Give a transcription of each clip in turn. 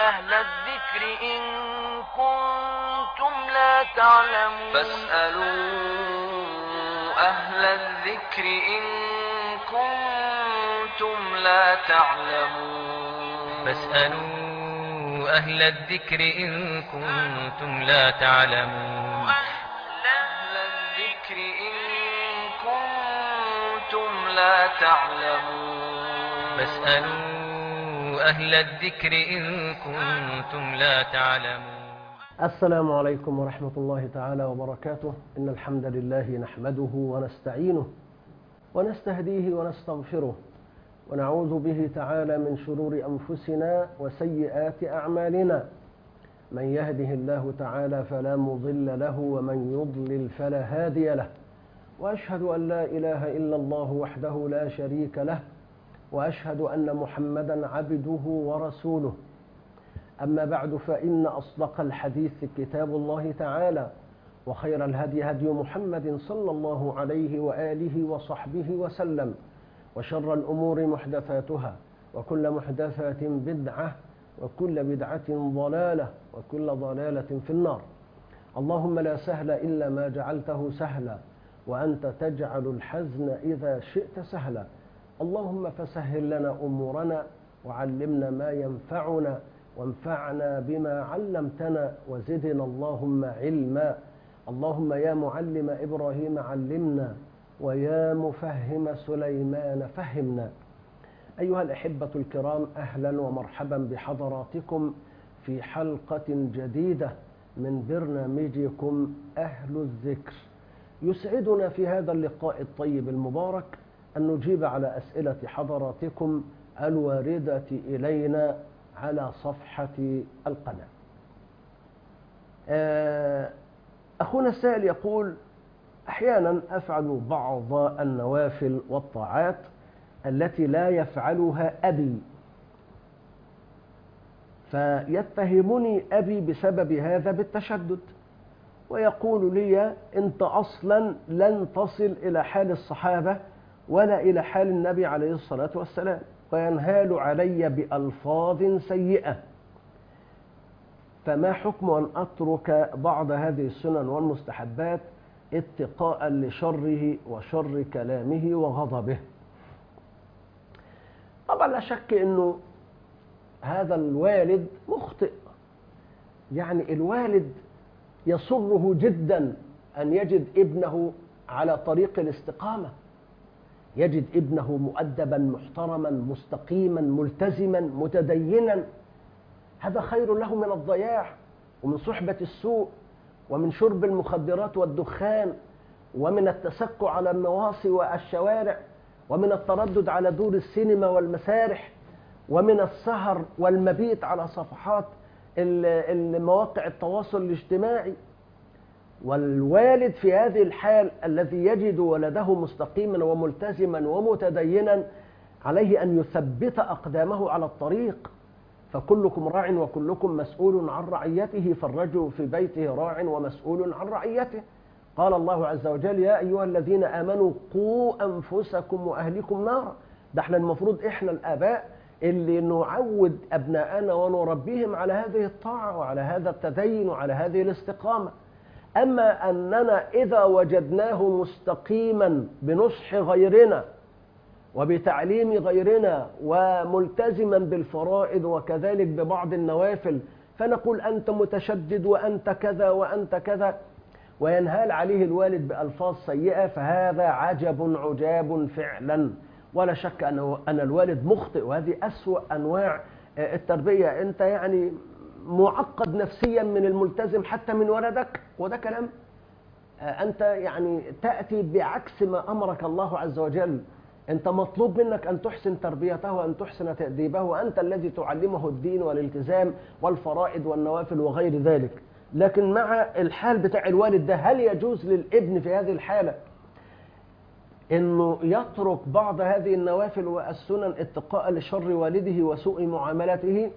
أهل الذكر إن كنتم لا تعلمون فاسألوا أهل الذكر إن كنتم لا تعلمون فاسألوا أهل الذكر إن كنتم لا تعلمون أهل الذكر إن كنتم لا تعلمون فاسألوا أهل الذكر إن كنتم لا تعلمون. السلام عليكم ورحمة الله تعالى وبركاته. إن الحمد لله نحمده ونستعينه ونستهديه ونستغفره ونعوذ به تعالى من شرور أنفسنا وسيئات أعمالنا. من يهده الله تعالى فلا مضل له ومن يضلل فلا هادي له، وأشهد أن لا إله إلا الله وحده لا شريك له، وأشهد أن محمدا عبده ورسوله. أما بعد، فإن أصدق الحديث كتاب الله تعالى، وخير الهدي هدي محمد صلى الله عليه وآله وصحبه وسلم، وشر الأمور محدثاتها، وكل محدثات بدعة، وكل بدعة ضلالة، وكل ضلالة في النار. اللهم لا سهل إلا ما جعلته سهلا، وأنت تجعل الحزن إذا شئت سهلا. اللهم فسهل لنا أمورنا وعلمنا ما ينفعنا وانفعنا بما علمتنا وزدنا اللهم علما. اللهم يا معلم إبراهيم علمنا، ويا مفهم سليمان فهمنا. أيها الأحبة الكرام، أهلا ومرحبا بحضراتكم في حلقة جديدة من برنامجكم أهل الذكر. يسعدنا في هذا اللقاء الطيب المبارك أن نجيب على أسئلة حضراتكم الواردة إلينا على صفحة القناة. أخونا السائل يقول: أحيانا أفعل بعض النوافل والطاعات التي لا يفعلها أبي، فيتهمني أبي بسبب هذا بالتشدد، ويقول لي: أنت أصلا لن تصل إلى حال الصحابة ولا إلى حال النبي عليه الصلاة والسلام، وينهال علي بألفاظ سيئة. فما حكم أن أترك بعض هذه السنن والمستحبات اتقاء لشره وشر كلامه وغضبه؟ طبعا لا شك أنه هذا الوالد مخطئ. يعني الوالد يسره جدا أن يجد ابنه على طريق الاستقامة، يجد ابنه مؤدبا محترما مستقيما ملتزما متدينا. هذا خير له من الضياع ومن صحبة السوء ومن شرب المخدرات والدخان ومن التسكع على النواصي والشوارع ومن التردد على دور السينما والمسارح ومن السهر والمبيت على صفحات مواقع التواصل الاجتماعي. والوالد في هذه الحال الذي يجد ولده مستقيما وملتزما ومتدينا عليه أن يثبت أقدامه على الطريق. فكلكم راع وكلكم مسؤول عن رعيته، فالرجل في بيته راع ومسؤول عن رعيته. قال الله عز وجل: يا أيها الذين آمنوا قوا أنفسكم وأهلكم نارا. ده احنا المفروض احنا الآباء اللي نعود أبناءنا ونربيهم على هذه الطاعة وعلى هذا التدين وعلى هذه الاستقامة. أما أننا إذا وجدناه مستقيما بنصح غيرنا وبتعليم غيرنا وملتزما بالفرائض وكذلك ببعض النوافل، فنقول أنت متشدد وأنت كذا وأنت كذا، وينهال عليه الوالد بألفاظ سيئة، فهذا عجب عجاب فعلا. ولا شك أن الوالد مخطئ، وهذه أسوأ أنواع التربية. أنت يعني معقد نفسيا من الملتزم حتى من ولدك، وده كلام. أنت يعني تأتي بعكس ما أمرك الله عز وجل. أنت مطلوب منك أن تحسن تربيته وأن تحسن تأديبه، وأنت الذي تعلمه الدين والالتزام والفرائض والنوافل وغير ذلك. لكن مع الحال بتاع الوالد ده، هل يجوز للابن في هذه الحالة أنه يترك بعض هذه النوافل والسنن اتقاء لشر والده وسوء معاملته؟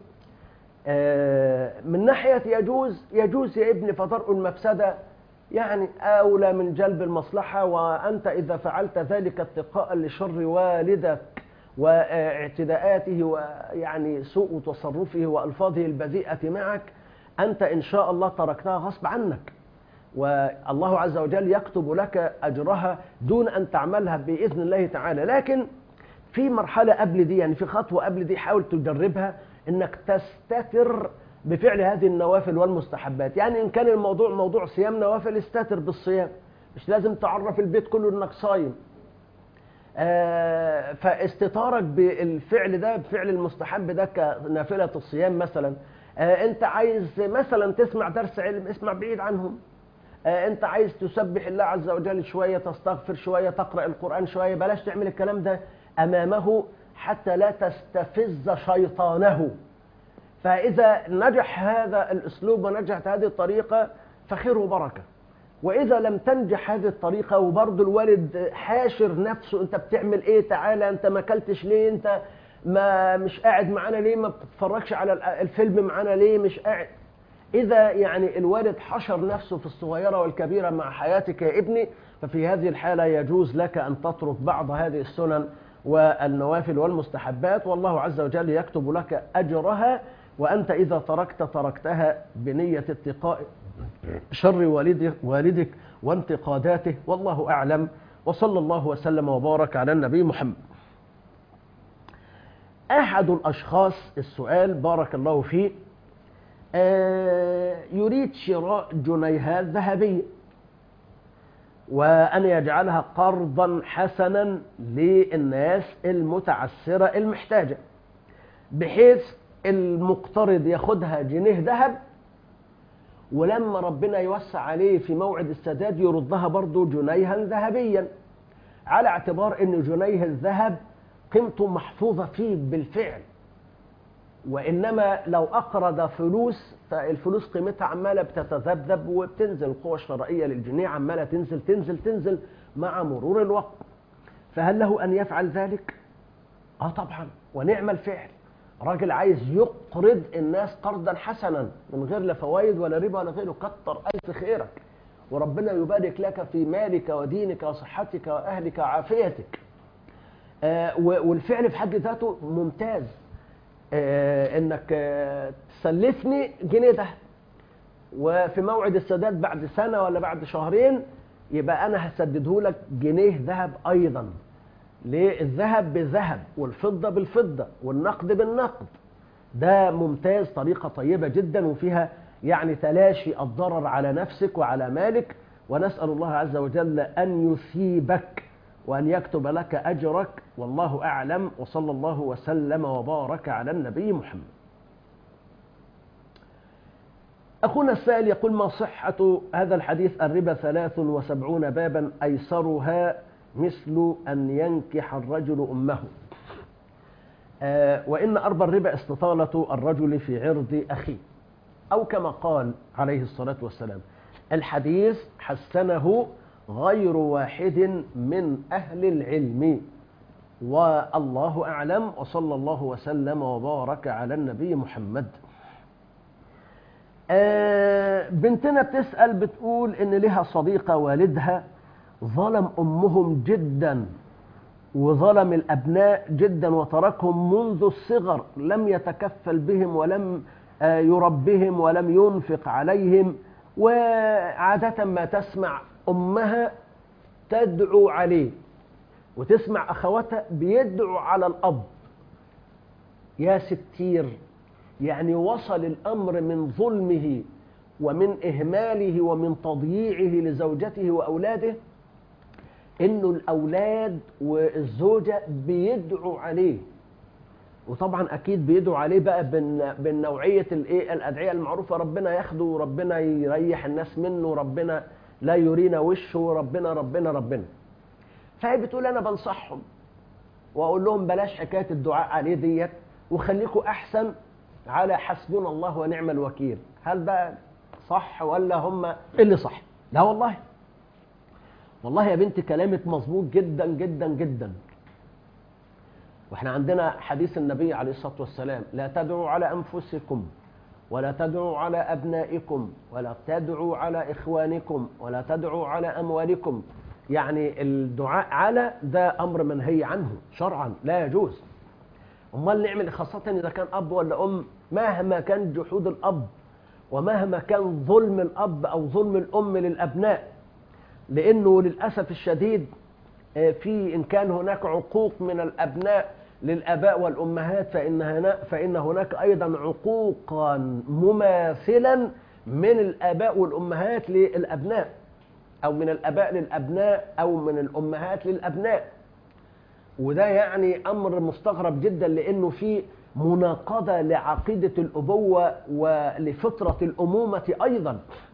من ناحية يجوز يا ابني، فدرء المفسدة يعني أولى من جلب المصلحة. وأنت إذا فعلت ذلك اتقاء لشر والدك واعتداءاته ويعني سوء تصرفه وألفاظه البذيئة معك، أنت إن شاء الله تركتها غصب عنك، والله عز وجل يكتب لك أجرها دون أن تعملها بإذن الله تعالى. لكن في مرحلة قبل دي، يعني في خطوة قبل دي، حاول تجربها إنك تستتر بفعل هذه النوافل والمستحبات. يعني إن كان الموضوع موضوع صيام نوافل، استتر بالصيام، مش لازم تعرف البيت كله إنك صايم. فاستطارك بالفعل ده، بفعل المستحب ده كنافلة الصيام مثلا. أنت عايز مثلا تسمع درس علم، اسمع بعيد عنهم. أنت عايز تسبح الله عز وجل شوية، تستغفر شوية، تقرأ القرآن شوية، بلاش تعمل الكلام ده أمامه حتى لا تستفز شيطانه. فإذا نجح هذا الأسلوب ونجحت هذه الطريقة فخير وبركة. وإذا لم تنجح هذه الطريقة وبرضه الوالد حاشر نفسه، أنت بتعمل إيه؟ تعالى، أنت ما أكلتش ليه؟ أنت ما مش قاعد معانا ليه؟ ما بتتفرجش على الفيلم معانا ليه؟ مش قاعد. إذا يعني الوالد حشر نفسه في الصغيرة والكبيرة مع حياتك يا ابني، ففي هذه الحالة يجوز لك أن تترك بعض هذه السنن والنوافل والمستحبات، والله عز وجل يكتب لك أجرها. وأنت إذا تركتها بنية اتقاء شر والدك وانتقاداته، والله أعلم. وصلى الله وسلم وبارك على النبي محمد. أحد الأشخاص، السؤال بارك الله فيه، يريد شراء جنيهات ذهبية وأن يجعلها قرضا حسنا للناس المتعسرة المحتاجة، بحيث المقترض ياخدها جنيه ذهب، ولما ربنا يوسع عليه في موعد السداد يردها برضو جنيها ذهبيا، على اعتبار أن جنيه الذهب قيمته محفوظة فيه بالفعل. وإنما لو أقرض فلوس فالفلوس قيمتها عمالة بتتذبذب وبتنزل، القوة الشرائية للجنيه عمالة تنزل تنزل تنزل مع مرور الوقت. فهل له أن يفعل ذلك؟ طبعا، ونعم الفعل. راجل عايز يقرض الناس قرضا حسنا من غير لا فوائد ولا ربا ولا غيره، كتر ألف خيرك، وربنا يبارك لك في مالك ودينك وصحتك وأهلك وعافيتك. والفعل في حد ذاته ممتاز. انك تسلفني جنيه ده، وفي موعد السداد بعد سنة ولا بعد شهرين يبقى انا هسدده لك جنيه ذهب ايضا. ليه؟ الذهب بالذهب والفضة بالفضة والنقد بالنقد. ده ممتاز، طريقة طيبة جدا، وفيها يعني تلاشي الضرر على نفسك وعلى مالك. ونسأل الله عز وجل أن يثيبك وأن يكتب لك أجرك، والله أعلم. وصلى الله وسلم وبارك على النبي محمد. أخونا السائل يقول: ما صحة هذا الحديث؟ الربا 73 بابا أيسرها مثل أن ينكح الرجل أمه، وإن أربى الربا استطالة الرجل في عرض أخيه، أو كما قال عليه الصلاة والسلام. الحديث حسنه غير واحد من أهل العلم، والله أعلم. وصلى الله وسلم وبارك على النبي محمد. بنتنا بتسأل، بتقول إن لها صديقة والدها ظلم أمهم جدا وظلم الأبناء جدا وتركهم منذ الصغر، لم يتكفل بهم ولم يربهم ولم ينفق عليهم. وعادة ما تسمع أمها تدعو عليه وتسمع أخواتها بيدعو على الأب. يا ستير، يعني وصل الأمر من ظلمه ومن إهماله ومن تضييعه لزوجته وأولاده إنه الأولاد والزوجة بيدعوا عليه. وطبعا أكيد بيدعوا عليه بقى بالنوعية الأدعية المعروفة: ربنا ياخده، وربنا يريح الناس منه، ربنا لا يرينا وشه، ربنا ربنا ربنا. فهي بتقول: أنا بنصحهم وأقول لهم بلاش حكاية الدعاء عليه ديت، وخليكوا أحسن على حسبنا الله ونعم الوكيل. هل بقى صح ولا هم اللي صح؟ لا والله، والله يا بنتي كلامك مظبوط جدا جدا جدا. واحنا عندنا حديث النبي عليه الصلاة والسلام: لا تدعوا على أنفسكم ولا تدعوا على أبنائكم ولا تدعوا على إخوانكم ولا تدعوا على أموالكم، يعني الدعاء على ده أمر منهي عنه شرعا لا يجوز. أمال نعمل خاصة إذا كان أب ولا أم، مهما كان جحود الأب ومهما كان ظلم الأب أو ظلم الأم للأبناء، لأنه للأسف الشديد إن كان هناك عقوق من الأبناء للآباء والأمهات فإن هناك أيضا عقوقا مماثلا من الآباء والأمهات للأبناء، أو من الآباء للأبناء، أو من الأمهات للأبناء. وده يعني أمر مستغرب جدا، لأنه في مناقضة لعقيدة الأبوة ولفطرة الأمومة أيضا.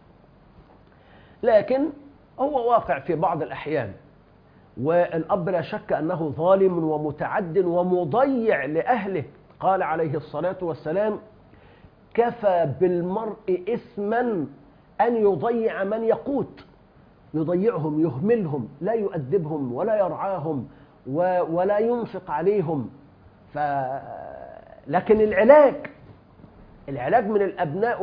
لكن هو واقع في بعض الأحيان، والأب لا شك أنه ظالم ومتعد ومضيع لأهله. قال عليه الصلاة والسلام: كفى بالمرء إثما أن يضيع من يقوت، يضيعهم، يهملهم، لا يؤدبهم ولا يرعاهم ولا ينفق عليهم. لكن العلاج من الأبناء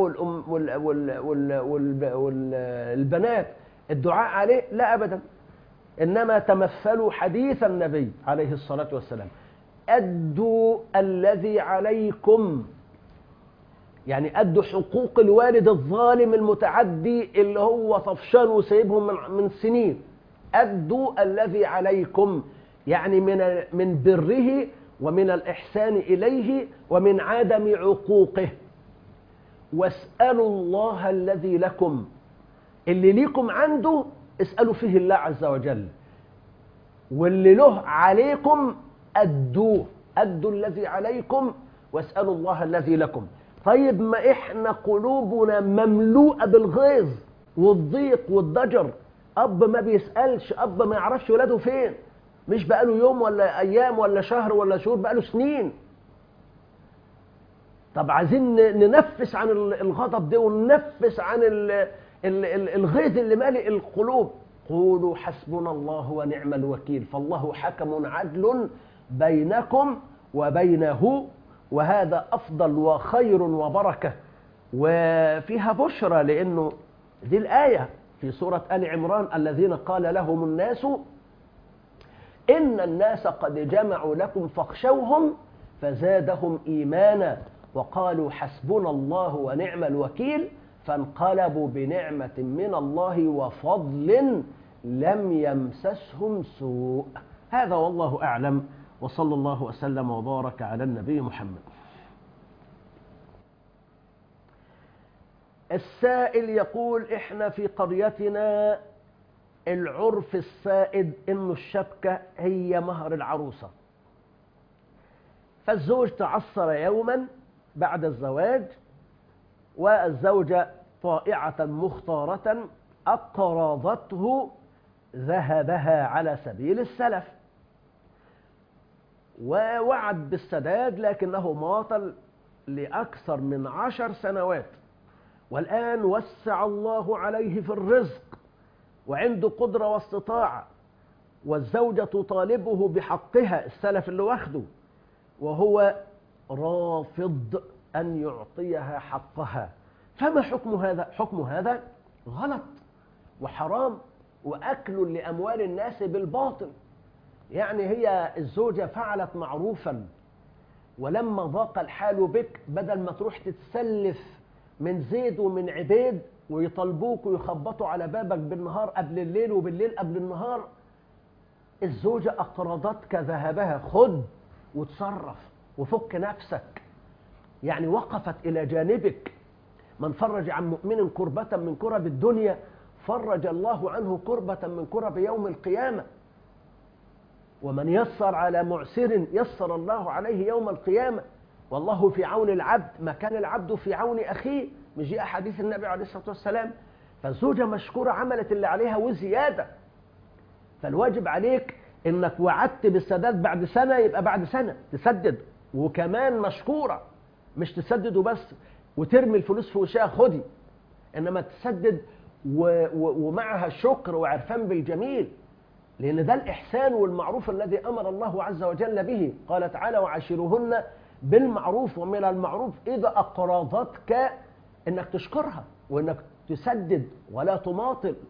والبنات الدعاء عليه لا أبدا، إنما تمثلوا حديث النبي عليه الصلاة والسلام: أدوا الذي عليكم، يعني أدوا حقوق الوالد الظالم المتعدي اللي هو طفشان وسايبهم من سنين. أدوا الذي عليكم، يعني من بره ومن الإحسان إليه ومن عدم عقوقه. واسألوا الله الذي لكم، اللي ليكم عنده اسألوا فيه الله عز وجل، واللي له عليكم أدوه. أدوا الذي عليكم واسألوا الله الذي لكم. طيب ما إحنا قلوبنا مملوءة بالغيظ والضيق والضجر، أب ما بيسألش، أب ما يعرفش ولاده فين، مش بقاله يوم ولا أيام ولا شهر ولا شهور، بقاله سنين. طب عايزين ننفس عن الغضب ده وننفس عن الغيظ اللي مالئ القلوب. قولوا حسبنا الله ونعم الوكيل، فالله حكم عدل بينكم وبينه، وهذا أفضل وخير وبركة وفيها بشرى، لأنه دي الآية في سورة آل عمران: الذين قال لهم الناس إن الناس قد جمعوا لكم فاخشوهم فزادهم إيمانا وقالوا حسبنا الله ونعم الوكيل، فانقلبوا بنعمة من الله وفضل لم يمسسهم سوء. هذا والله أعلم، وصلى الله وسلم وبارك على النبي محمد. السائل يقول: إحنا في قريتنا العرف السائد إنه الشبكة هي مهر العروسة، فالزوج تعثر يوما بعد الزواج، والزوجة طائعة مختارة أقرضته ذهبها على سبيل السلف، ووعد بالسداد لكنه ماطل لأكثر من 10 سنوات، والآن وسع الله عليه في الرزق وعنده قدرة واستطاعة، والزوجة تطالبه بحقها السلف اللي واخده، وهو رافض أن يعطيها حقها. فما حكم هذا؟ حكم هذا غلط وحرام وأكل لأموال الناس بالباطل. يعني هي الزوجة فعلت معروفا، ولما ضاق الحال بك بدل ما تروح تتسلف من زيد ومن عبيد ويطلبوك ويخبطوا على بابك بالنهار قبل الليل وبالليل قبل النهار، الزوجة أقرضتك ذهبها، خد وتصرف وفك نفسك. يعني وقفت إلى جانبك. من فرج عن مؤمن كربة من كرب الدنيا فرج الله عنه كربة من كرب يوم القيامة، ومن يسر على معسر يسر الله عليه يوم القيامة، والله في عون العبد ما كان العبد في عون أخيه، مش دي أحاديث النبي عليه الصلاة والسلام. فالزوجة مشكورة، عملت اللي عليها وزيادة، فالواجب عليك إنك وعدت بالسداد بعد سنة، يبقى بعد سنة تسدد، وكمان مشكورة، مش تسدد وبس وترمي الفلوس في وشها خدي، إنما تسدد ومعها شكر وعرفان بالجميل، لأن ده الإحسان والمعروف الذي أمر الله عز وجل به. قال تعالى: وعاشروهن بالمعروف. ومن المعروف إذا أقرضتك إنك تشكرها وإنك تسدد ولا تماطل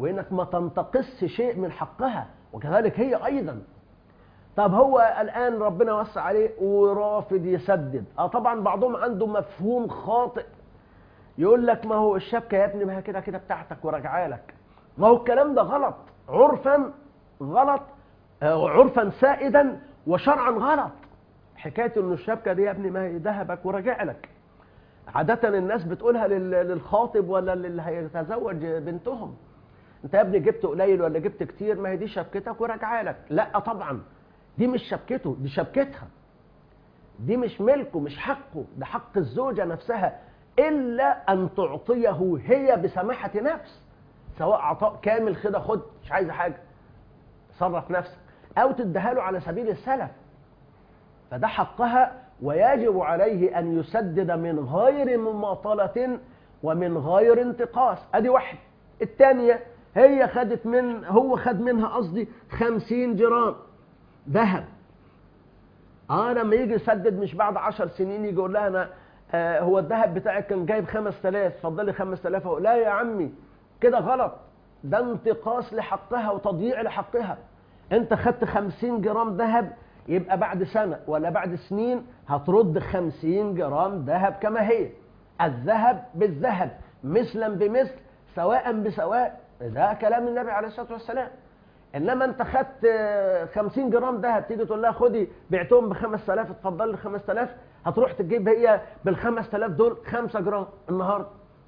وإنك ما تنتقص شيء من حقها، وكذلك هي أيضا. طب هو الآن ربنا وسع عليه ورافض يسدد. طبعا بعضهم عنده مفهوم خاطئ، يقول لك ما هو الشبكة يا ابني ما هي كده كده بتاعتك وراجعه لك. ما هو الكلام ده غلط، عرفا غلط، عرفا سائدا وشرعا غلط. حكاية انه الشبكة دي يا ابني ما هي ذهبك وراجع لك، عادة الناس بتقولها للخاطب ولا اللي هيتزوج بنتهم. انت يا ابني جبت قليل ولا جبت كتير، ما هي دي شبكتك وراجعه لك. لا طبعا، دي مش شبكته، دي شبكتها، دي مش ملكه، مش حقه، ده حق الزوجة نفسها، إلا أن تعطيه هي بسماحة نفس، سواء عطاء كامل كده خد مش عايزة حاجة صرف نفسك، أو تديها له على سبيل السلف، فده حقها، ويجب عليه أن يسدد من غير مماطلة ومن غير انتقاص. أدي واحد. الثانية هي هو خد منها قصدي 50 جرام ذهب. لما يجي يسدد مش بعد 10 سنين يجي يقول لها أنا هو الذهب بتاعك كان جايب 5000 اتفضلي 5000. لا يا عمي كده غلط، ده انتقاص لحقها وتضييع لحقها. انت خدت 50 جرام ذهب، يبقى بعد سنة ولا بعد سنين هترد 50 جرام ذهب كما هي. الذهب بالذهب مثلا بمثل سواء بسواء، ده كلام النبي عليه الصلاة والسلام. انما انت خدت 50 جرام ذهب تيجي تقول لها خدي بعتهم ب 5000 اتفضل لي 5000، هتروح تجيب هي بال 5000 دول 5 جرام النهارده.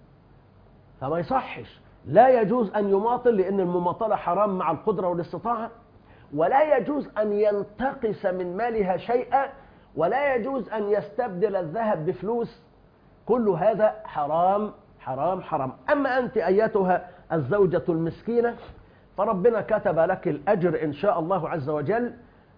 فما يصحش، لا يجوز ان يماطل، لان المماطله حرام مع القدره والاستطاعه، ولا يجوز ان ينتقص من مالها شيئا، ولا يجوز ان يستبدل الذهب بفلوس. كل هذا حرام حرام حرام. اما انت ايتها الزوجه المسكينه فربنا كتب لك الأجر إن شاء الله عز وجل،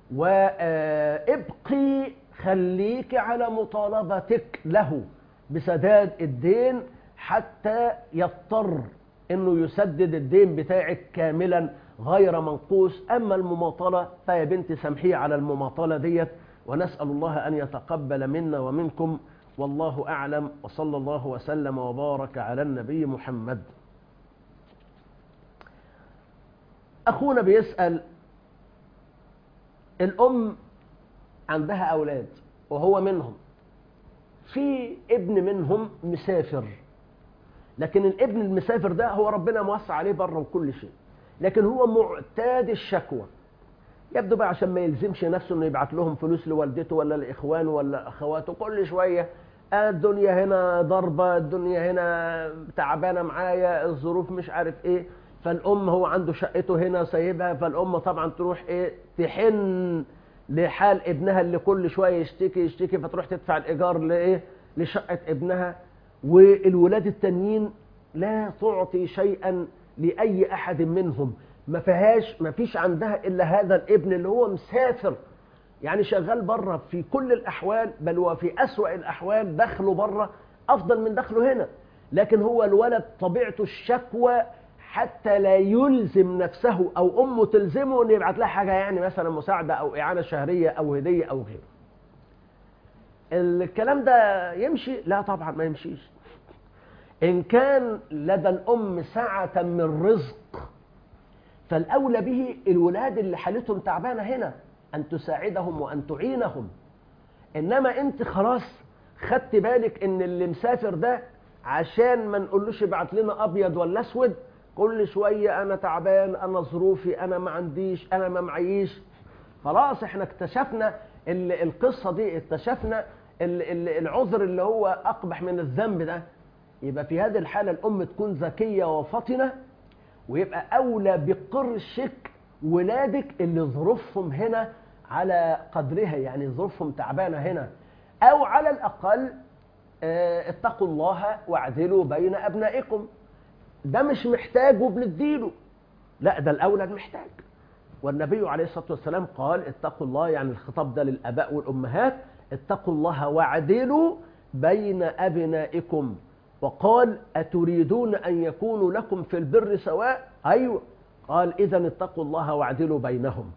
وابقي خليك على مطالبتك له بسداد الدين حتى يضطر إنه يسدد الدين بتاعك كاملا غير منقوص. أما المماطلة فيا بنتي سامحيه على المماطلة ديت، ونسأل الله أن يتقبل منا ومنكم، والله أعلم، وصلى الله وسلم وبارك على النبي محمد. أخونا بيسأل، الأم عندها أولاد وهو منهم، في ابن منهم مسافر، لكن الابن المسافر ده هو ربنا موسع عليه بره وكل شيء، لكن هو معتاد الشكوى. يبدو بقى عشان ما يلزمش نفسه انه يبعت لهم فلوس لوالدته ولا لاخوانه ولا اخواته كل شويه، الدنيا هنا ضربه، الدنيا هنا تعبانه معايا، الظروف مش عارف ايه. فالأم هو عنده شقته هنا سايبها، فالأم طبعا تروح تحن لحال ابنها اللي كل شوية يشتكي، فتروح تدفع الإيجار لشقة ابنها. والولاد التانيين لا تعطي شيئا لأي أحد منهم، ما فيش عندها إلا هذا الابن اللي هو مسافر، يعني شغال بره في كل الأحوال، بل وفي أسوأ الأحوال دخله بره أفضل من دخله هنا. لكن هو الولد طبيعته الشكوى حتى لا يلزم نفسه أو أمه تلزمه أن يبعت لها حاجة، يعني مثلا مساعدة أو إعانة شهرية أو هدية أو غيره. الكلام ده يمشي؟ لا طبعا ما يمشيش. إن كان لدى الأم سعة من رزق فالأولى به الولاد اللي حالتهم تعبانة هنا أن تساعدهم وأن تعينهم. إنما أنت خلاص خدت بالك إن اللي مسافر ده عشان ما نقولوش ابعت لنا أبيض ولا أسود، كل شوية أنا تعبان، أنا ظروفي، أنا ما عنديش، أنا ما معيش. خلاص احنا اكتشفنا القصة دي، اكتشفنا العذر اللي هو أقبح من الذنب ده. يبقى في هذه الحالة الأم تكون ذكية وفطنة، ويبقى أولى بقرشك ولادك اللي ظروفهم هنا على قدرها، يعني ظروفهم تعبانة هنا، أو على الأقل اتقوا الله واعدلوا بين أبنائكم. ده مش محتاج وبنديله، لا ده الأولى المحتاج. والنبي عليه الصلاة والسلام قال اتقوا الله، يعني الخطاب ده للآباء والأمهات، اتقوا الله واعدلوا بين أبنائكم. وقال أتريدون أن يكونوا لكم في البر سواء؟ أيوة. قال إذن اتقوا الله واعدلوا بينهم.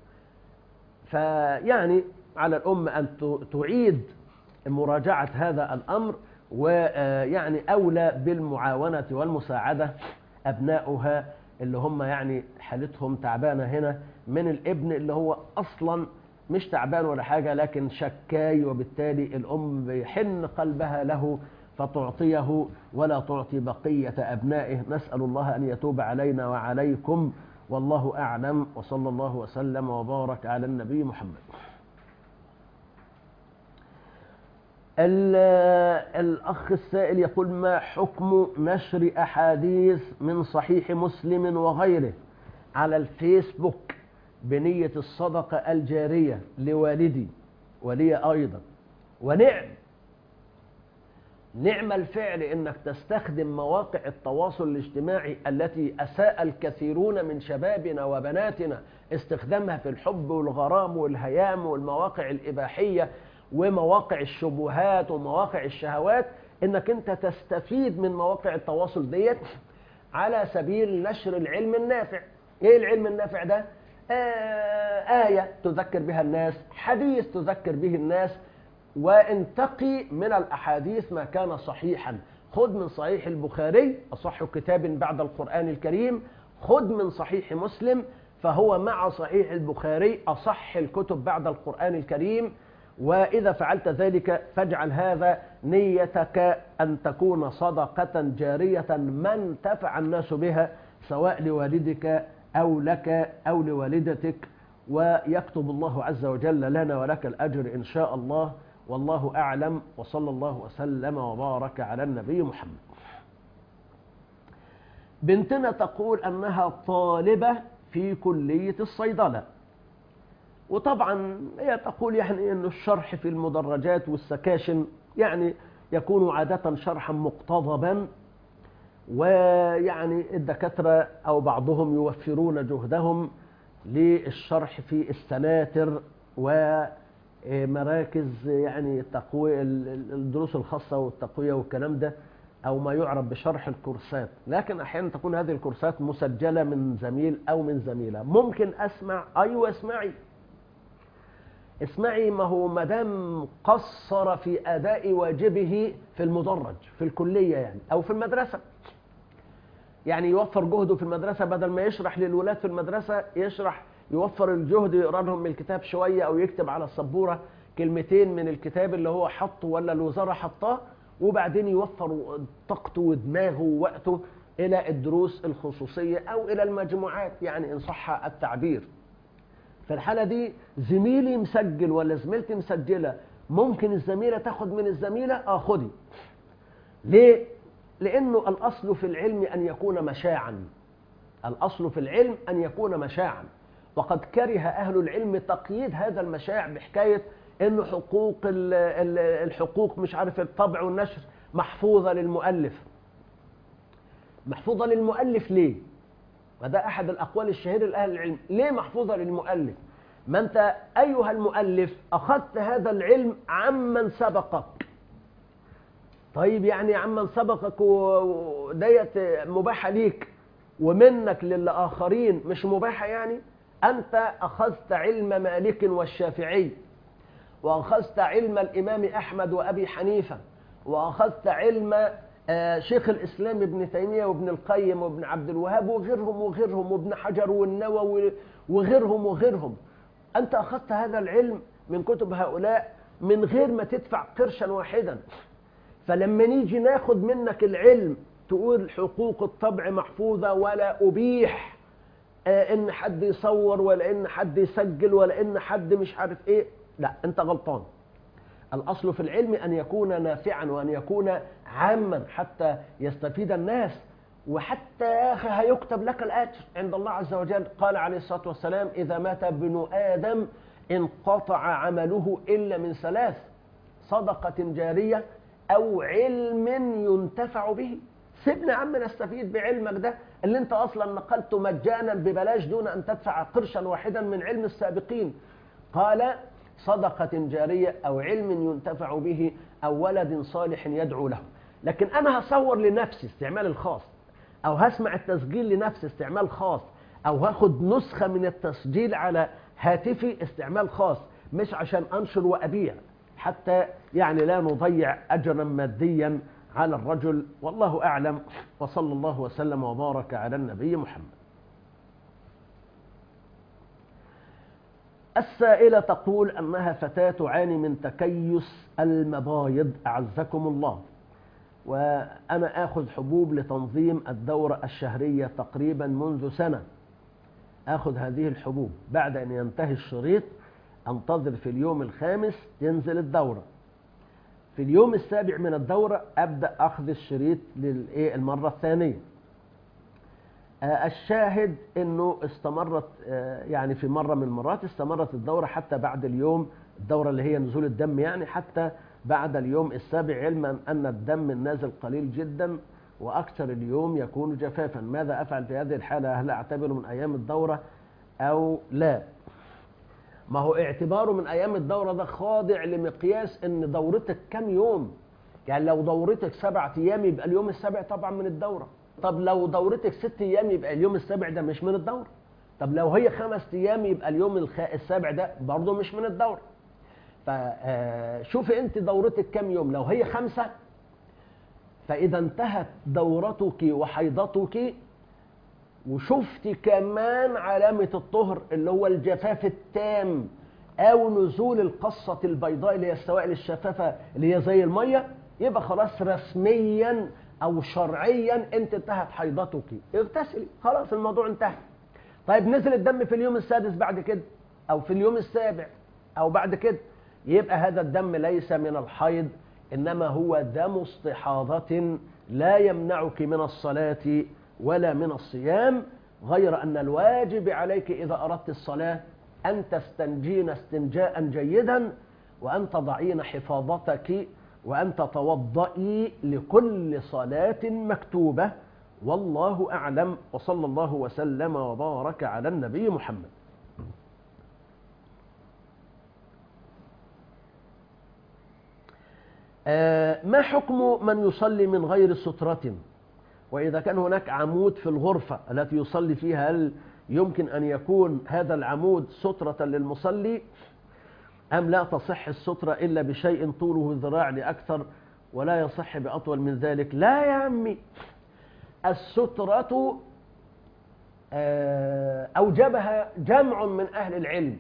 فيعني على الأم أن تعيد مراجعة هذا الأمر، ويعني أولى بالمعاونة والمساعدة أبناؤها اللي هم يعني حالتهم تعبانة هنا، من الابن اللي هو أصلا مش تعبان ولا حاجة لكن شكاي، وبالتالي الأم بيحن قلبها له فتعطيه ولا تعطي بقية أبنائه. نسأل الله أن يتوب علينا وعليكم، والله أعلم، وصلى الله وسلم وبارك على النبي محمد. الأخ السائل يقول: ما حكم نشر أحاديث من صحيح مسلم وغيره على الفيسبوك بنية الصدقة الجارية لوالدي ولي أيضا؟ نعم الفعل إنك تستخدم مواقع التواصل الاجتماعي التي أساء الكثيرون من شبابنا وبناتنا استخدامها في الحب والغرام والهيام والمواقع الإباحية ومواقع الشبهات ومواقع الشهوات، إنك أنت تستفيد من مواقع التواصل ديت على سبيل نشر العلم النافع. إيه العلم النافع ده؟ آية تذكر بها الناس، حديث تذكر به الناس، وانتقي من الأحاديث ما كان صحيحا. خذ من صحيح البخاري أصح كتاب بعد القرآن الكريم، خذ من صحيح مسلم فهو مع صحيح البخاري أصح الكتب بعد القرآن الكريم. وإذا فعلت ذلك فاجعل هذا نيتك أن تكون صدقة جارية من تفع الناس بها، سواء لوالدك أو لك أو لوالدتك، ويكتب الله عز وجل لنا ولك الأجر إن شاء الله، والله أعلم، وصلى الله وسلم وبارك على النبي محمد. بنتنا تقول أنها طالبة في كلية الصيدلة، وطبعا هي تقول يعني أن الشرح في المدرجات والسكاشن يعني يكون عادة شرحا مقتضبا، ويعني الدكاترة أو بعضهم يوفرون جهدهم للشرح في السناتر ومراكز يعني التقوية، الدروس الخاصة والتقوية والكلام ده، أو ما يعرف بشرح الكورسات. لكن أحيانا تكون هذه الكورسات مسجلة من زميل أو من زميلة. ممكن أسمع؟ أيوة اسمعي، ما هو مدام قصر في أداء واجبه في المدرج في الكلية يعني أو في المدرسة، يعني يوفر جهده في المدرسة، بدل ما يشرح للولاد في المدرسة يوفر الجهد يقرأ لهم من الكتاب شوية أو يكتب على السبورة كلمتين من الكتاب اللي هو حطه ولا الوزارة حطاه، وبعدين يوفر طاقته ودماغه ووقته إلى الدروس الخصوصية أو إلى المجموعات، يعني إن صح التعبير. في الحالة دي زميلي مسجل ولا زميلتي مسجلة، ممكن الزميلة تاخد من الزميلة خدي. ليه؟ لأنه الأصل في العلم أن يكون مشاعا، الأصل في العلم أن يكون مشاعا، وقد كره أهل العلم تقييد هذا المشاع بحكاية أنه الحقوق مش عارف الطبع والنشر محفوظة للمؤلف. محفوظة للمؤلف ليه؟ وده أحد الأقوال الشهيرة لأهل العلم. ليه محفوظة للمؤلف؟ ما أنت أيها المؤلف أخذت هذا العلم عمن سبقك. طيب يعني عمن سبقك وديت مباحة ليك ومنك للآخرين مش مباحة؟ يعني أنت أخذت علم مالك والشافعي، وأخذت علم الإمام أحمد وأبي حنيفة، وأخذت علم شيخ الإسلام ابن تيمية وابن القيم وابن عبد الوهاب وغيرهم وابن حجر والنووي وغيرهم. أنت أخذت هذا العلم من كتب هؤلاء من غير ما تدفع قرشا واحدا. فلما نيجي ناخد منك العلم تقول حقوق الطبع محفوظة، ولا أبيح إن حد يصور ولا إن حد يسجل ولا إن حد مش عارف إيه. لا، أنت غلطان. الأصل في العلم أن يكون نافعا وأن يكون عاما حتى يستفيد الناس، وحتى يا أخي هيكتب لك الأجر عند الله عز وجل. قال عليه الصلاة والسلام: إذا مات ابن آدم انقطع عمله إلا من ثلاث: صدقة جارية أو علم ينتفع به. سيبنا يا عم نستفيد بعلمك ده اللي انت أصلا نقلته مجانا ببلاش دون أن تدفع قرشا واحدا من علم السابقين. قال: صدقة جارية أو علم ينتفع به أو ولد صالح يدعو له. لكن أنا هصور لنفسي استعمال الخاص، أو هسمع التسجيل لنفسي استعمال خاص، أو هاخد نسخة من التسجيل على هاتفي استعمال خاص، مش عشان أنشر وأبيع، حتى يعني لا نضيع أجرا ماديا على الرجل. والله أعلم، وصلى الله وسلم وبارك على النبي محمد. السائلة تقول أنها فتاة تعاني من تكيس المبايض أعزكم الله، وأنا آخذ حبوب لتنظيم الدورة الشهرية تقريبا منذ سنة. آخذ هذه الحبوب، بعد أن ينتهي الشريط أنتظر في اليوم الخامس ينزل الدورة، في اليوم السابع من الدورة أبدأ أخذ الشريط للمرة الثانية. الشاهد أنه استمرت، يعني في مرة من المرات استمرت الدورة حتى بعد اليوم، الدورة اللي هي نزول الدم يعني، حتى بعد اليوم السابع، علما أن الدم النازل قليل جدا وأكثر اليوم يكون جفافا. ماذا أفعل في هذه الحالة؟ هل أعتبره من أيام الدورة أو لا؟ ما هو اعتباره من أيام الدورة ده خاضع لمقياس أن دورتك كم يوم. يعني لو دورتك 7 أيام يبقى اليوم السابع طبعا من الدورة. طب لو دورتك 6 أيام يبقى اليوم السابع ده مش من الدورة. طب لو هي 5 أيام يبقى اليوم السابع ده برضه مش من الدورة. فشوفي أنت دورتك كم يوم. لو هي 5، فإذا انتهت دورتك وحيضتك وشفتي كمان علامة الطهر اللي هو الجفاف التام أو نزول القصة البيضاء اللي هي السوائل الشفافة اللي هي زي المية، يبقى خلاص رسميا أو شرعيا أنت انتهت حيضتك، اغتسلي، خلاص الموضوع انتهى. طيب نزل الدم في اليوم السادس بعد كده أو في اليوم السابع أو بعد كده، يبقى هذا الدم ليس من الحيض، إنما هو دم استحاضة لا يمنعك من الصلاة ولا من الصيام، غير أن الواجب عليك إذا أردت الصلاة أن تستنجين استنجاء جيدا، وأن تضعين حفاظتك، وأن تتوضئي لكل صلاة مكتوبة. والله أعلم، وصلى الله وسلم وبارك على النبي محمد. ما حكم من يصلي من غير سترة؟ وإذا كان هناك عمود في الغرفة التي يصلي فيها، هل يمكن أن يكون هذا العمود سترة للمصلي أم لا تصح السترة إلا بشيء طوله ذراع لأكثر ولا يصح بأطول من ذلك؟ لا يا عمي، السترة أوجبها جمع من أهل العلم.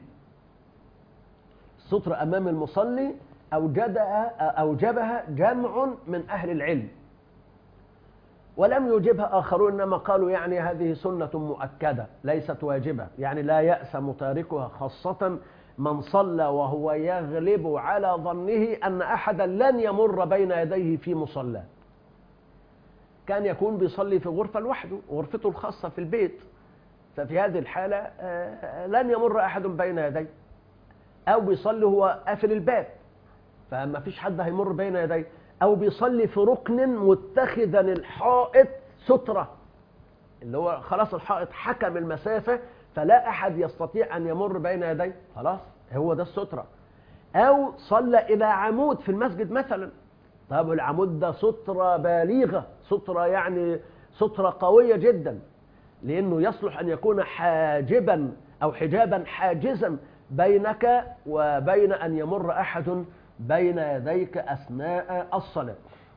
السترة أمام المصلي أوجبها جمع من أهل العلم، ولم يوجبها آخرون، إنما قالوا يعني هذه سنة مؤكدة ليست واجبة، يعني لا يأثم تاركها، خاصة من صلى وهو يغلب على ظنه أن أحدا لن يمر بين يديه في مصلى. كان يكون بيصلي في غرفة لوحده، غرفته الخاصة في البيت، ففي هذه الحالة لن يمر أحد بين يديه، أو بيصلي هو قافل الباب فما فيش حد هيمر بين يديه، أو بيصلي في ركن متخذا الحائط سترة، اللي هو خلاص الحائط حكم المسافة فلا أحد يستطيع أن يمر بين يديه، خلاص هو ده السترة. أو صلى إلى عمود في المسجد مثلا، طب العمود ده سترة بالغة، سترة يعني سترة قوية جدا، لأنه يصلح أن يكون حاجبا أو حجابا حاجزا بينك وبين أن يمر أحد بين يديك أثناء الصلاة.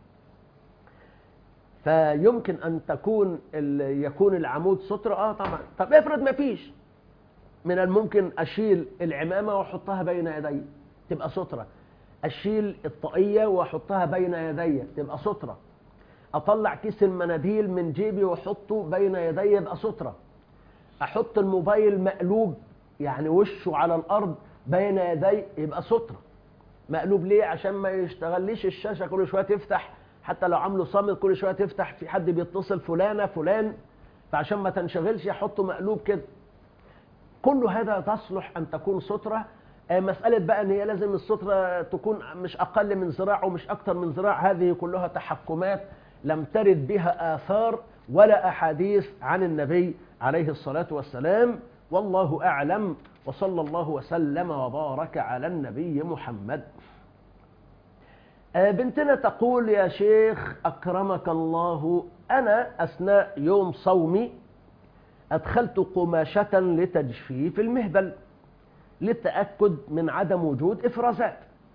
فيمكن أن يكون العمود سترة، طبعا. طب افرض ما فيش، من الممكن أشيل العمامة وأحطها بين يدي تبقى سترة، أشيل الطاقية وأحطها بين يدي تبقى سترة، أطلع كيس المناديل من جيبي وأحطه بين يدي يبقى سترة، أحط الموبايل مقلوب يعني وشه على الأرض بين يدي يبقى سترة. مقلوب ليه؟ عشان ما يشتغليش الشاشة كل شوية تفتح، حتى لو عامله صامت كل شوية تفتح، في حد بيتصل فلانة فلان، فعشان ما تنشغلش يحطه مقلوب كده. كل هذا تصلح أن تكون سترة. مسألة بقى أن هي لازم السترة تكون مش أقل من ذراع ومش أكتر من ذراع، هذه كلها تحكمات لم ترد بها آثار ولا أحاديث عن النبي عليه الصلاة والسلام، والله أعلم، وصلى الله وسلم وبارك على النبي محمد. بنتنا تقول: يا شيخ أكرمك الله، أنا أثناء يوم صومي أدخلت قماشة لتجفيف المهبل للتأكد من عدم وجود إفرازات،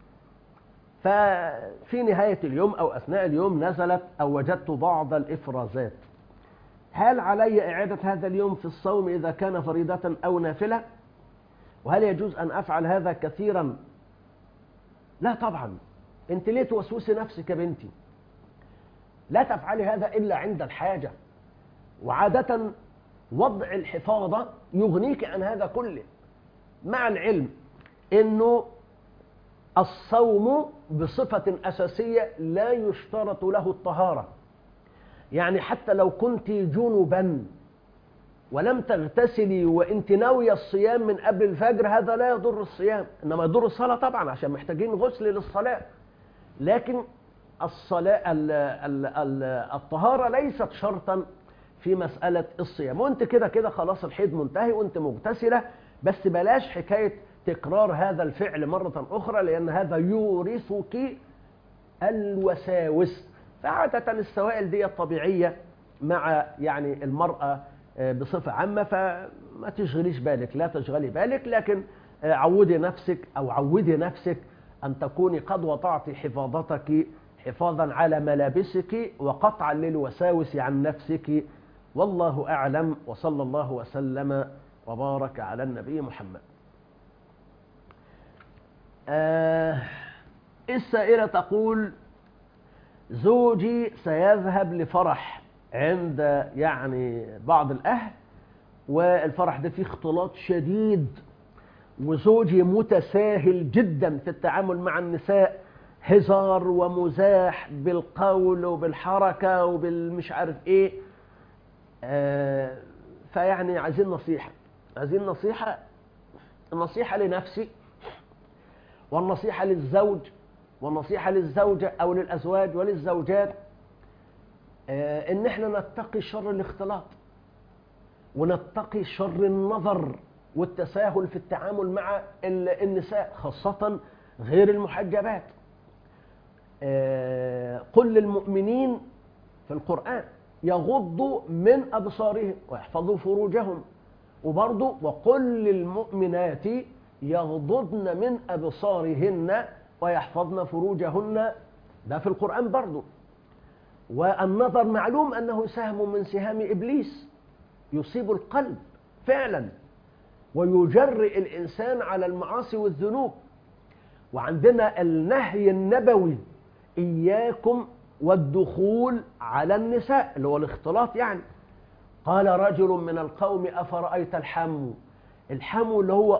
ففي نهاية اليوم أو أثناء اليوم نزلت أو وجدت بعض الإفرازات، هل علي إعادة هذا اليوم في الصوم إذا كان فريضة أو نافلة؟ وهل يجوز أن أفعل هذا كثيرا؟ لا طبعا. أنت ليه توسوسي نفسك يا بنتي؟ لا تفعلي هذا إلا عند الحاجة، وعادة وضع الحفاظة يغنيك عن هذا كله، مع العلم أنه الصوم بصفة أساسية لا يشترط له الطهارة. يعني حتى لو كنت جنبا ولم تغتسلي وانت ناوية الصيام من قبل الفجر، هذا لا يضر الصيام، إنما يضر الصلاة طبعا عشان محتاجين غسل للصلاة. لكن الصلاة الطهارة ليست شرطا في مسألة الصيام، وانت كده كده خلاص الحيض منتهي وانت مغتسلة، بس بلاش حكاية تكرار هذا الفعل مرة أخرى، لأن هذا يورثك الوساوس. فعادة السوائل دي طبيعية مع يعني المرأة بصفة عامة، فما تشغليش بالك، لا تشغلي بالك، لكن عودي نفسك أو عودي نفسك أن تكوني قد وضعت حفاظتك حفاظا على ملابسك وقطعا للوساوس عن نفسك. والله أعلم، وصلى الله وسلم وبارك على النبي محمد. السائلة تقول: زوجي سيذهب لفرح عند يعني بعض الأهل، والفرح ده فيه اختلاط شديد، وزوجي متساهل جدا في التعامل مع النساء، هزار ومزاح بالقول وبالحركة وبالمش عارف ايه. فيعني عايزين نصيحة، عايزين نصيحة، النصيحة لنفسي والنصيحة للزوج والنصيحة للزوجة أو للأزواج وللزوجات، إن احنا نتقي شر الاختلاط ونتقي شر النظر والتساهل في التعامل مع النساء، خاصة غير المحجبات. قل للمؤمنين في القرآن يغضوا من أبصارهم ويحفظوا فروجهم، وبرضه وقل للمؤمنات يغضضن من أبصارهن ويحفظن فروجهن، ده في القرآن برضه. والنظر معلوم أنه سهم من سهام إبليس يصيب القلب فعلا ويجرئ الإنسان على المعاصي والذنوب. وعندنا النهي النبوي: إياكم والدخول على النساء، اللي هو الاختلاط يعني. قال رجل من القوم: أفرأيت الحمو؟ الحمو اللي هو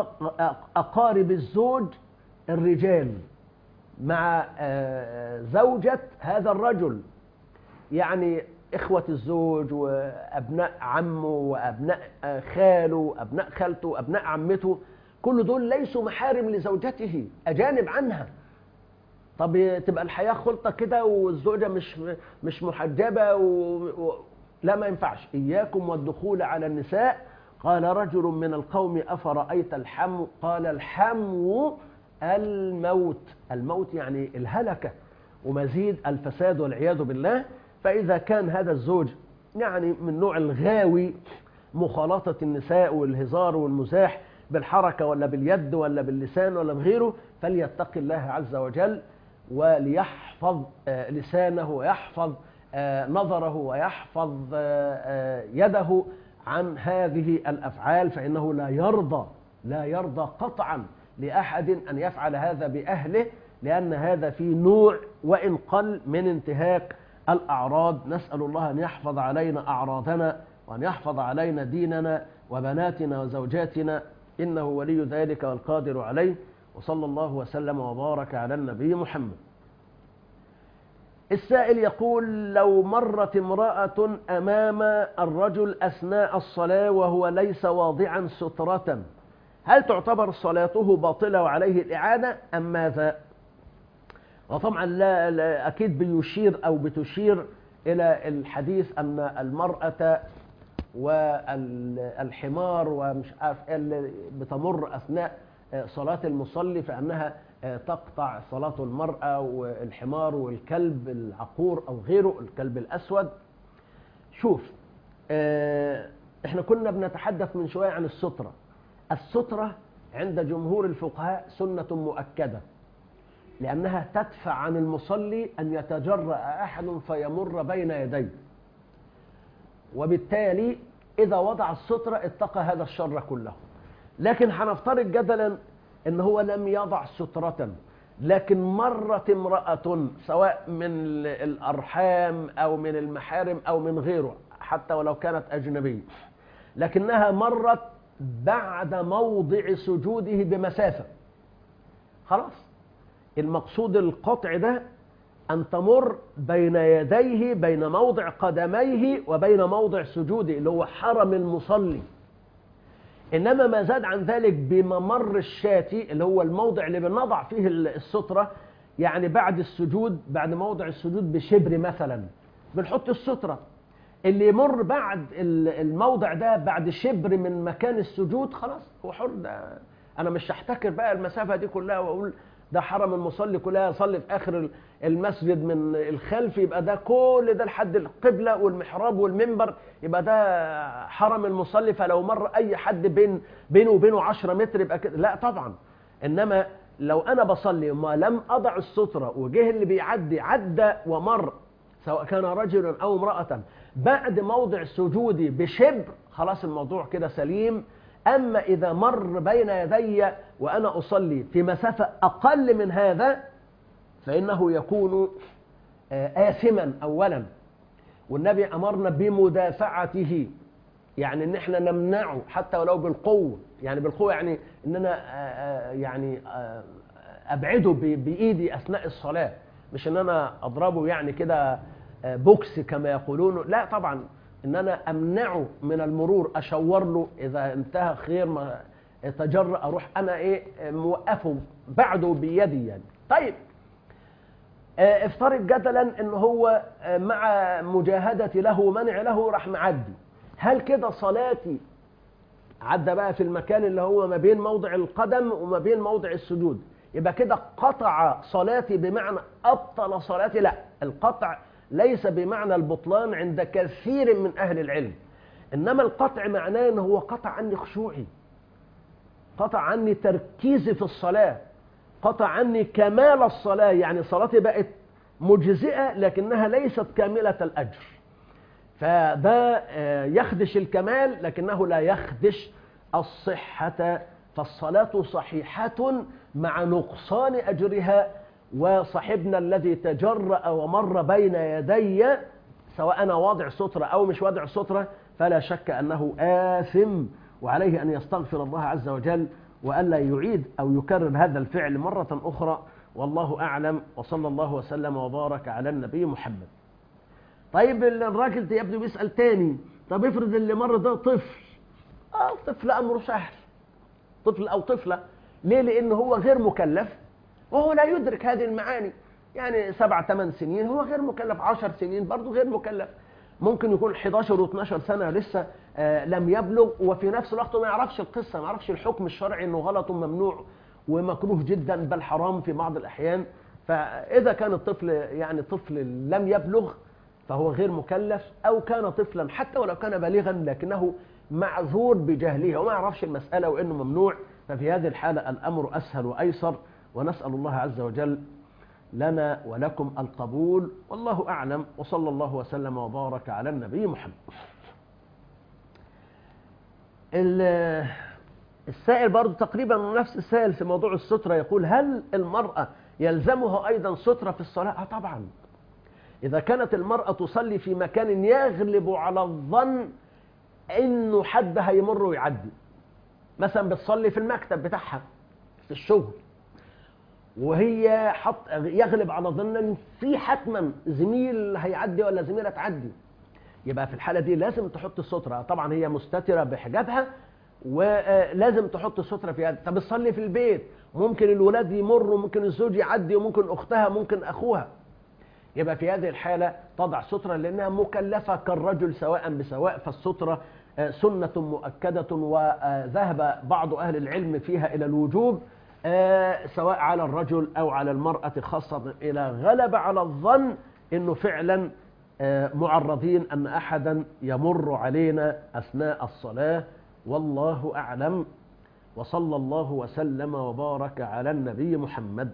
أقارب الزوج الرجال مع زوجة هذا الرجل، يعني إخوة الزوج وأبناء عمه وأبناء خاله وأبناء خالته وأبناء عمته، كل دول ليسوا محارم لزوجته، أجانب عنها. طب تبقى الحياة خلطة كده والزوجة مش محجبة لا، ما ينفعش. إياكم والدخول على النساء. قال رجل من القوم: أفرأيت الحمو؟ قال: الحمو الموت. الموت يعني الهلكة ومزيد الفساد والعياذ بالله. فإذا كان هذا الزوج يعني من نوع الغاوي مخالطة النساء والهزار والمزاح بالحركة ولا باليد ولا باللسان ولا بغيره، فليتق الله عز وجل وليحفظ لسانه ويحفظ نظره ويحفظ يده عن هذه الأفعال، فإنه لا يرضى قطعا لأحد أن يفعل هذا بأهله، لأن هذا فيه نوع وإن قل من انتهاك الأعراض. نسأل الله أن يحفظ علينا أعراضنا وأن يحفظ علينا ديننا وبناتنا وزوجاتنا، إنه ولي ذلك والقادر عليه. وصلى الله وسلم وبارك على النبي محمد. السائل يقول: لو مرت امرأة أمام الرجل أثناء الصلاة وهو ليس واضعا سترة، هل تعتبر صلاته باطلة وعليه الإعادة أم ماذا؟ وطبعا لا أكيد بيشير أو بتشير إلى الحديث أن المرأة والحمار ومش عارف اللي بتمر أثناء صلاة المصلي فأنها تقطع صلاة المرأة، والحمار والكلب العقور أو غيره، الكلب الأسود. شوف، احنا كنا بنتحدث من شوية عن السترة. السترة عند جمهور الفقهاء سنة مؤكدة، لأنها تدفع عن المصلي أن يتجرأ أحد فيمر بين يديه، وبالتالي إذا وضع السترة اتقى هذا الشر كله. لكن هنفترض جدلا ان هو لم يضع سترة، لكن مرت امرأة سواء من الأرحام أو من المحارم أو من غيره حتى ولو كانت أجنبية، لكنها مرت بعد موضع سجوده بمسافة، خلاص المقصود القطع ده أن تمر بين يديه، بين موضع قدميه وبين موضع سجوده اللي هو حرم المصلي. إنما ما زاد عن ذلك بممر الشاتي اللي هو الموضع اللي بنضع فيه السترة، يعني بعد السجود، بعد موضع السجود بشبر مثلا بنحط السترة، اللي يمر بعد الموضع ده بعد شبر من مكان السجود خلاص هو حر. ده أنا مش هحتكر بقى المسافة دي كلها وأقول ده حرم المصلي كلها، يصلي في آخر المسجد من الخلف يبقى ده كل ده لحد القبلة والمحراب والمنبر يبقى ده حرم المصلي، فلو مر أي حد بينه وبينه 10 متر يبقى كده، لا طبعا. إنما لو أنا بصلي وما لم أضع السترة وجه اللي بيعدي عدى ومر سواء كان رجلا أو امرأة بعد موضع سجودي بشبر، خلاص الموضوع كده سليم. أما إذا مر بين يدي وأنا أصلي في مسافة أقل من هذا فإنه يكون آثما أولا، والنبي أمرنا بمدافعته، يعني إن إحنا نمنعه حتى ولو بالقوة، يعني بالقوة يعني إننا يعني أبعده بإيدي أثناء الصلاة، مش إن أنا أضربه يعني كده بوكس كما يقولون، لا طبعا إن أنا أمنعه من المرور، أشور له إذا انتهى خير، ما تجرأ أروح أنا موقفه بعده بيدي يعني. طيب افترض جدلا إن هو مع مجاهدة له ومنع له راح معدي، هل كده صلاتي عدى بقى في المكان اللي هو ما بين موضع القدم وما بين موضع السجود يبقى كده قطع صلاتي بمعنى أبطل صلاتي؟ لا، القطع ليس بمعنى البطلان عند كثير من أهل العلم، إنما القطع معناه أنه هو قطع عني خشوعي، قطع عني تركيزي في الصلاة، قطع عني كمال الصلاة، يعني صلاتي بقت مجزئة لكنها ليست كاملة الأجر، فده يخدش الكمال لكنه لا يخدش الصحة، فالصلاة صحيحة مع نقصان أجرها. وصاحبنا الذي تجرأ ومر بين يدي سواء أنا واضع سترة أو مش واضع سترة فلا شك أنه آثم، وعليه أن يستغفر الله عز وجل وألا يعيد أو يكرر هذا الفعل مرة أخرى، والله أعلم، وصلى الله وسلم وبارك على النبي محمد. طيب الراجل ده يبدو بيسأل تاني، طب افرض اللي مر ده طفل، طفل أمره سهل، طفل أو طفلة، ليه؟ لأن هو غير مكلف وهو لا يدرك هذه المعاني، يعني 7-8 سنين هو غير مكلف، 10 سنين برضه غير مكلف، ممكن يكون 11 و12 سنة لسه لم يبلغ، وفي نفس الوقت ما يعرفش القصة، ما يعرفش الحكم الشرعي انه غلط وممنوع ومكروه جدا بل حرام في بعض الأحيان. فإذا كان الطفل يعني طفل لم يبلغ فهو غير مكلف، أو كان طفلا حتى ولو كان بالغا لكنه معذور بجهله وما يعرفش المسألة وإنه ممنوع، ففي هذه الحالة الأمر أسهل وأيسر، ونسأل الله عز وجل لنا ولكم القبول، والله أعلم، وصلى الله وسلم وبارك على النبي محمد. السائل برضو تقريبا نفس السائل في موضوع السترة، يقول هل المرأة يلزمها أيضا سترة في الصلاة؟ طبعا، إذا كانت المرأة تصلي في مكان يغلب على الظن إنه حد هيمر ويعدي، مثلا بتصلي في المكتب بتاعها في الشغل وهي يغلب على ظن إن في حتما زميل هيعدي ولا زميلة تعدي، يبقى في الحالة دي لازم تحط السترة. طبعا هي مستترة بحجابها ولازم تحط السترة في هذا. طب تصلي في البيت، ممكن الولاد يمروا، ممكن الزوج يعدي، وممكن أختها، ممكن أخوها، يبقى في هذه الحالة تضع سترة لأنها مكلفة كالرجل سواء بسواء، فالسترة سنة مؤكدة، وذهب بعض أهل العلم فيها إلى الوجوب سواء على الرجل أو على المرأة، خاصة إلى غلب على الظن أنه فعلا معرضين أن أحدا يمر علينا أثناء الصلاة، والله أعلم، وصلى الله وسلم وبارك على النبي محمد.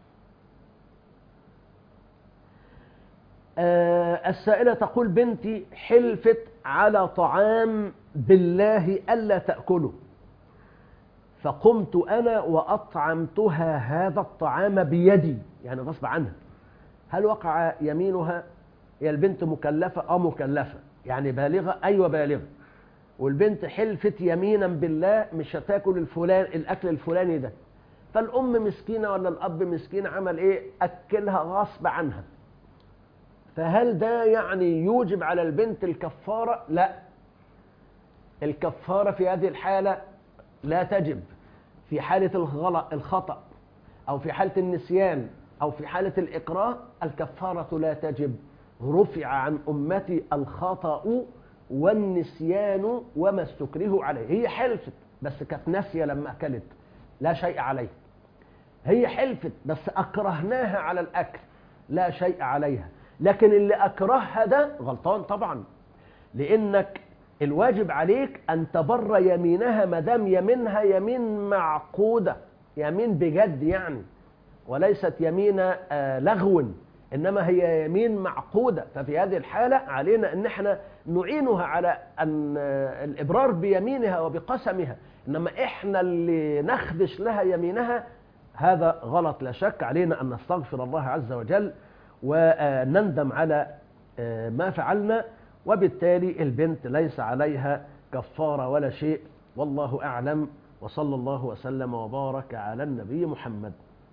السائلة تقول بنتي حلفت على طعام بالله ألا تأكله، فقمت أنا وأطعمتها هذا الطعام بيدي، يعني غصب عنها. هل وقع يمينها؟ هي البنت مكلفة؟ مكلفة، يعني بالغة؟ أيوة بالغة. والبنت حلفت يمينا بالله مش هتاكل الأكل الفلاني ده، فالأم مسكينة ولا الأب مسكين عمل إيه؟ أكلها غصب عنها. فهل ده يعني يوجب على البنت الكفارة؟ لا، الكفارة في هذه الحالة لا تجب. في حالة الخطأ أو في حالة النسيان أو في حالة الإكراه الكفارة لا تجب. رفع عن أمتي الخطأ والنسيان وما استكرهوا عليه. هي حلفت بس كانت ناسية لما أكلت، لا شيء عليه. هي حلفت بس أكرهناها على الأكل، لا شيء عليها. لكن اللي أكرهها ده غلطان طبعا، لأنك الواجب عليك أن تبر يمينها ما دام يمينها يمين معقودة، يمين بجد يعني، وليست يمين لغو، إنما هي يمين معقودة. ففي هذه الحالة علينا أن احنا نعينها على أن الإبرار بيمينها وبقسمها، إنما إحنا اللي نخدش لها يمينها هذا غلط. لا شك علينا أن نستغفر الله عز وجل ونندم على ما فعلنا، وبالتالي البنت ليس عليها كفارة ولا شيء، والله أعلم. وصلى الله وسلم وبارك على النبي محمد.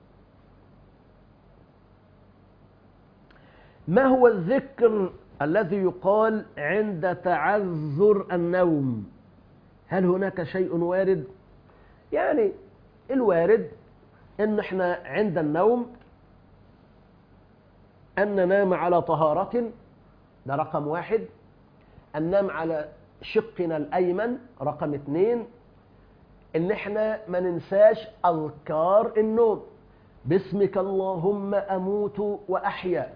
ما هو الذكر الذي يقال عند تعذر النوم؟ هل هناك شيء وارد؟ يعني الوارد ان احنا عند النوم ان ننام على طهارة، ده رقم 1. ان ننام على شقنا الايمن، رقم 2. ان احنا ما ننساش اذكار النوم. باسمك اللهم اموت واحيا،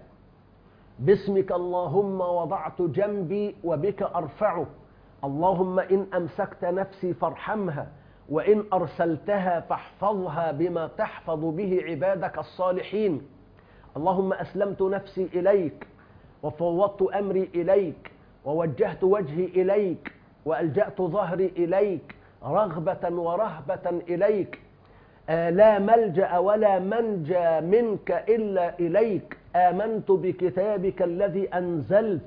باسمك اللهم وضعت جنبي وبك أرفعه، اللهم إن أمسكت نفسي فارحمها، وإن أرسلتها فاحفظها بما تحفظ به عبادك الصالحين، اللهم أسلمت نفسي إليك وفوضت أمري إليك ووجهت وجهي إليك وألجأت ظهري إليك رغبة ورهبة إليك، لا ملجأ ولا منجى منك إلا إليك، آمنت بكتابك الذي أنزلت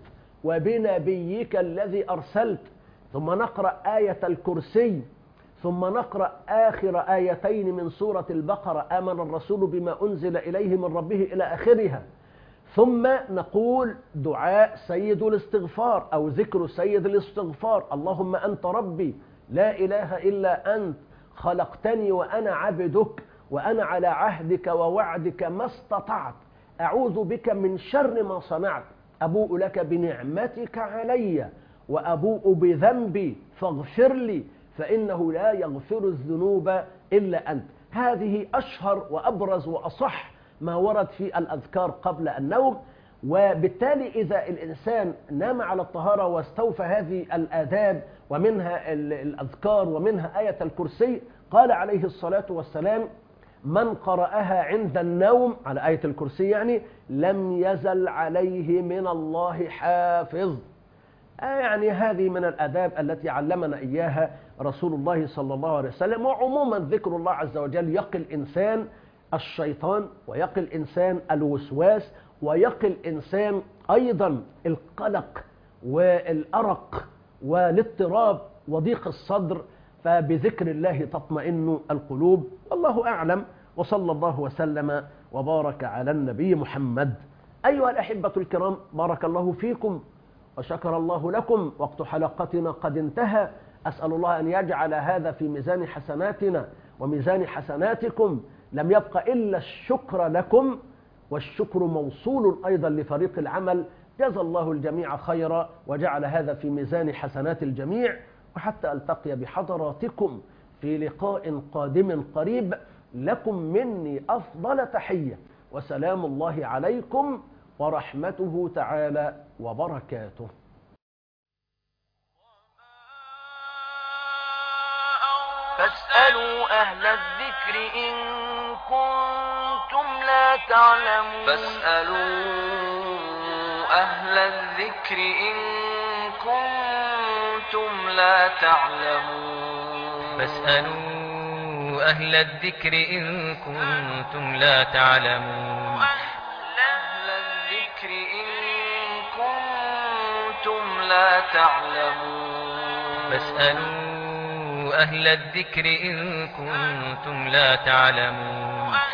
وبنبيك الذي أرسلت. ثم نقرأ آية الكرسي، ثم نقرأ آخر آيتين من سورة البقرة، آمن الرسول بما أنزل إليه من ربه إلى آخرها. ثم نقول دعاء سيد الاستغفار أو ذكر سيد الاستغفار، اللهم أنت ربي لا إله إلا أنت، خلقتني وأنا عبدك، وأنا على عهدك ووعدك ما استطعت، أعوذ بك من شر ما صنعت، أبوء لك بنعمتك علي وأبوء بذنبي فاغفر لي فإنه لا يغفر الذنوب إلا أنت. هذه أشهر وأبرز وأصح ما ورد في الأذكار قبل النوم. وبالتالي إذا الإنسان نام على الطهارة واستوفى هذه الآداب ومنها الأذكار ومنها آية الكرسي، قال عليه الصلاة والسلام: من قرأها عند النوم، على آية الكرسي يعني، لم يزل عليه من الله حافظ. يعني هذه من الآداب التي علمنا إياها رسول الله صلى الله عليه وسلم. وعموما ذكر الله عز وجل يقي الإنسان الشيطان، ويقي الإنسان الوسواس، ويقي الإنسان أيضا القلق والأرق والاضطراب وضيق الصدر، فبذكر الله تطمئن القلوب. والله أعلم، وصلى الله وسلم وبارك على النبي محمد. أيها الأحبة الكرام، بارك الله فيكم وشكر الله لكم. وقت حلقتنا قد انتهى، أسأل الله أن يجعل هذا في ميزان حسناتنا وميزان حسناتكم. لم يبق إلا الشكر لكم، والشكر موصول أيضا لفريق العمل. جزى الله الجميع خيرا وجعل هذا في ميزان حسنات الجميع. وحتى ألتقي بحضراتكم في لقاء قادم قريب، لكم مني أفضل تحية، وسلام الله عليكم ورحمته تعالى وبركاته. فاسألوا أهل الذكر إن كنتم لا تعلمون. فاسألوا أهل الذكر إن كنتم لا تعلمون. فاسألوا أهل الذكر إن كنتم لا تعلمون أهل الذكر إن كنتم لا تعلمون فاسألوا أهل الذكر إن كنتم لا تعلمون